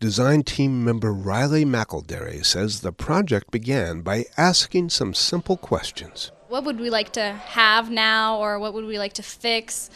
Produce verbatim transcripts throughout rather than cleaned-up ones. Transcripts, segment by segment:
Design team member Riley McElderry says the project began by asking some simple questions. What would we like to have now, or what would we like to fix?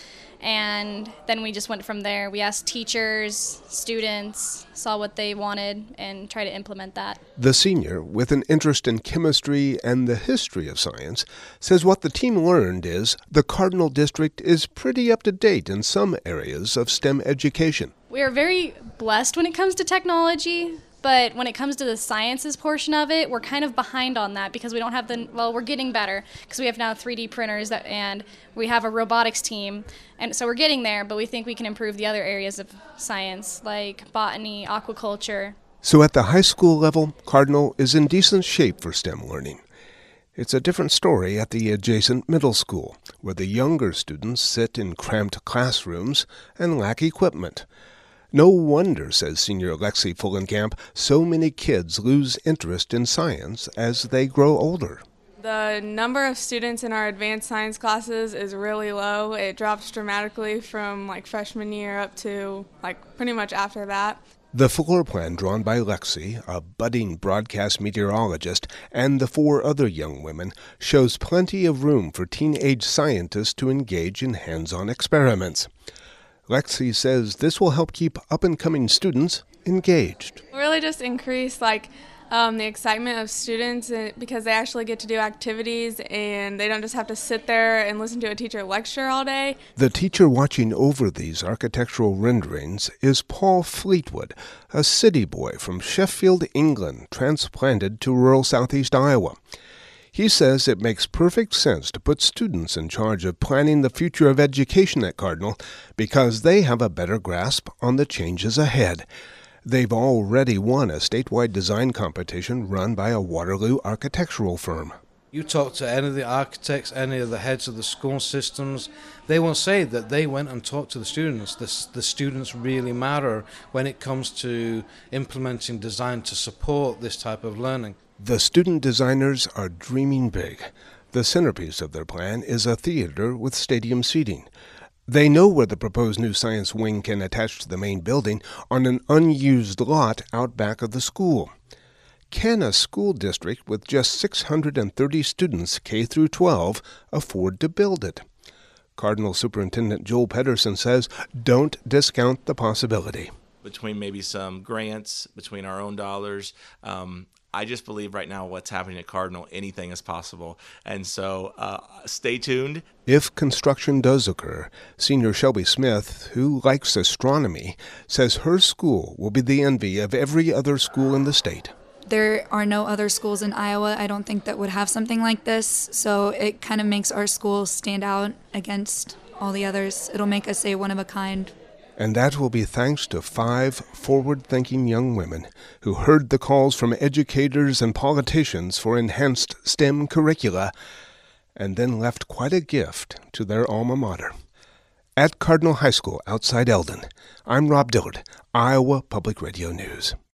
And then we just went from there. We asked teachers, students, saw what they wanted, and tried to implement that. The senior, with an interest in chemistry and the history of science, says what the team learned is the Cardinal District is pretty up to date in some areas of STEM education. We are very blessed when it comes to technology, but when it comes to the sciences portion of it, we're kind of behind on that because we don't have the, well, we're getting better because we have now three D printers that, and we have a robotics team. And so we're getting there, but we think we can improve the other areas of science like botany, aquaculture. So at the high school level, Cardinal is in decent shape for STEM learning. It's a different story at the adjacent middle school, where the younger students sit in cramped classrooms and lack equipment. No wonder, says senior Lexi Fullenkamp, so many kids lose interest in science as they grow older. The number of students in our advanced science classes is really low. It drops dramatically from like freshman year up to like pretty much after that. The floor plan drawn by Lexi, a budding broadcast meteorologist, and the four other young women shows plenty of room for teenage scientists to engage in hands-on experiments. Lexi says this will help keep up-and-coming students engaged. Really just increase like um, the excitement of students because they actually get to do activities and they don't just have to sit there and listen to a teacher lecture all day. The teacher watching over these architectural renderings is Paul Fleetwood, a city boy from Sheffield, England, transplanted to rural southeast Iowa. He says it makes perfect sense to put students in charge of planning the future of education at Cardinal because they have a better grasp on the changes ahead. They've already won a statewide design competition run by a Waterloo architectural firm. You talk to any of the architects, any of the heads of the school systems, they will say that they went and talked to the students. The, the students really matter when it comes to implementing design to support this type of learning. The student designers are dreaming big. The centerpiece of their plan is a theater with stadium seating. They know where the proposed new science wing can attach to the main building on an unused lot out back of the school. Can a school district with just six hundred thirty students K through twelve afford to build it? Cardinal Superintendent Joel Pedersen says don't discount the possibility. Between maybe some grants, between our own dollars, um, I just believe right now what's happening at Cardinal, anything is possible. And so uh, stay tuned. If construction does occur, senior Shelby Smith, who likes astronomy, says her school will be the envy of every other school in the state. There are no other schools in Iowa, I don't think, that would have something like this. So it kind of makes our school stand out against all the others. It'll make us a one of a kind. And that will be thanks to five forward-thinking young women who heard the calls from educators and politicians for enhanced STEM curricula and then left quite a gift to their alma mater. At Cardinal High School outside Eldon, I'm Rob Dillard, Iowa Public Radio News.